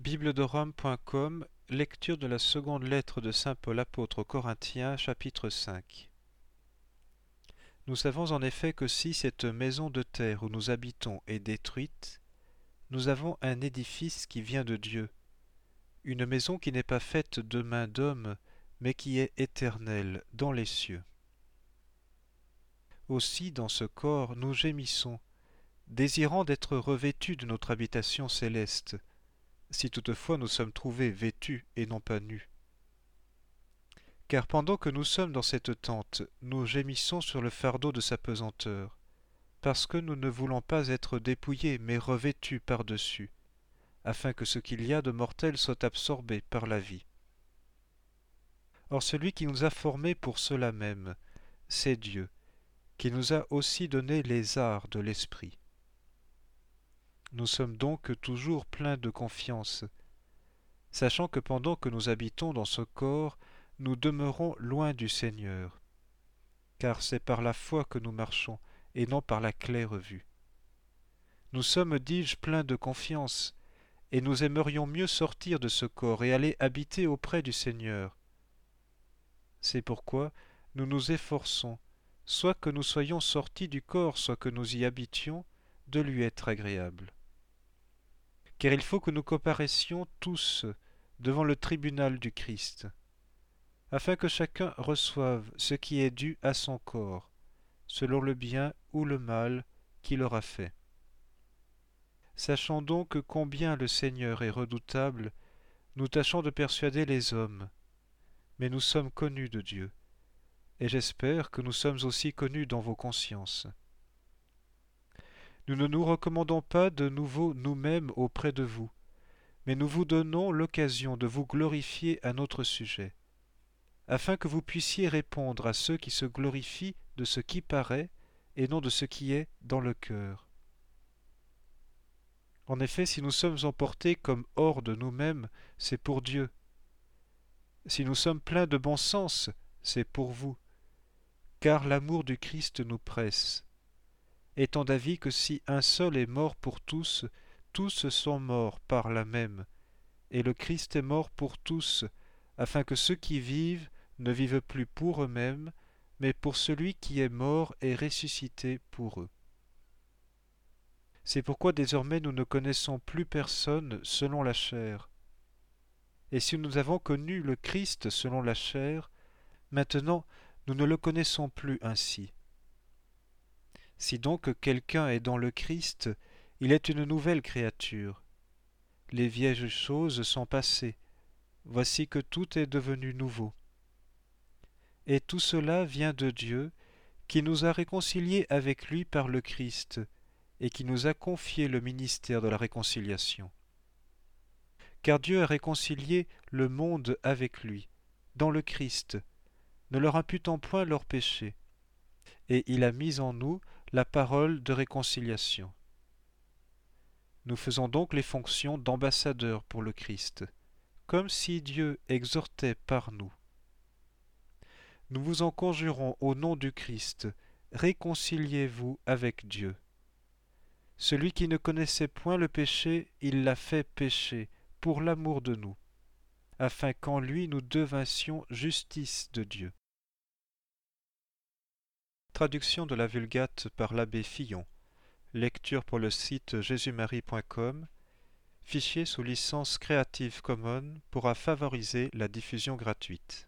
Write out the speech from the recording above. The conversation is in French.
bibledorhomme.com, lecture de la seconde lettre de saint Paul apôtre aux Corinthiens, chapitre 5. Nous savons en effet que si cette maison de terre où nous habitons est détruite, nous avons un édifice qui vient de Dieu, une maison qui n'est pas faite de main d'homme, mais qui est éternelle dans les cieux. Aussi, dans ce corps, nous gémissons, désirant d'être revêtus de notre habitation céleste, si toutefois nous sommes trouvés vêtus et non pas nus. Car pendant que nous sommes dans cette tente, nous gémissons sur le fardeau de sa pesanteur, parce que nous ne voulons pas être dépouillés, mais revêtus par-dessus, afin que ce qu'il y a de mortel soit absorbé par la vie. Or celui qui nous a formés pour cela même, c'est Dieu, qui nous a aussi donné les arts de l'esprit. Nous sommes donc toujours pleins de confiance, sachant que pendant que nous habitons dans ce corps, nous demeurons loin du Seigneur, car c'est par la foi que nous marchons, et non par la claire vue. Nous sommes, dis-je, pleins de confiance, et nous aimerions mieux sortir de ce corps et aller habiter auprès du Seigneur. C'est pourquoi nous nous efforçons, soit que nous soyons sortis du corps, soit que nous y habitions, de lui être agréables. Car il faut que nous comparaissions tous devant le tribunal du Christ, afin que chacun reçoive ce qui est dû à son corps, selon le bien ou le mal qu'il aura fait. Sachant donc combien le Seigneur est redoutable, nous tâchons de persuader les hommes, mais nous sommes connus de Dieu, et j'espère que nous sommes aussi connus dans vos consciences. Nous ne nous recommandons pas de nouveau nous-mêmes auprès de vous, mais nous vous donnons l'occasion de vous glorifier à notre sujet, afin que vous puissiez répondre à ceux qui se glorifient de ce qui paraît et non de ce qui est dans le cœur. En effet, si nous sommes emportés comme hors de nous-mêmes, c'est pour Dieu. Si nous sommes pleins de bon sens, c'est pour vous, car l'amour du Christ nous presse, étant d'avis que si un seul est mort pour tous, tous sont morts par la même, et le Christ est mort pour tous, afin que ceux qui vivent ne vivent plus pour eux-mêmes, mais pour celui qui est mort et ressuscité pour eux. C'est pourquoi désormais nous ne connaissons plus personne selon la chair. Et si nous avons connu le Christ selon la chair, maintenant nous ne le connaissons plus ainsi. Si donc quelqu'un est dans le Christ, il est une nouvelle créature. Les vieilles choses sont passées, voici que tout est devenu nouveau. Et tout cela vient de Dieu, qui nous a réconciliés avec lui par le Christ, et qui nous a confié le ministère de la réconciliation. Car Dieu a réconcilié le monde avec lui, dans le Christ, ne leur imputant point leurs péchés, et il a mis en nous la parole de réconciliation. Nous faisons donc les fonctions d'ambassadeurs pour le Christ, comme si Dieu exhortait par nous. Nous vous en conjurons au nom du Christ, réconciliez-vous avec Dieu. Celui qui ne connaissait point le péché, il l'a fait pécher pour l'amour de nous, afin qu'en lui nous devinssions justice de Dieu. Traduction de la Vulgate par l'abbé Fillon. Lecture pour le site jésusmarie.com. Fichier sous licence Creative Commons pourra favoriser la diffusion gratuite.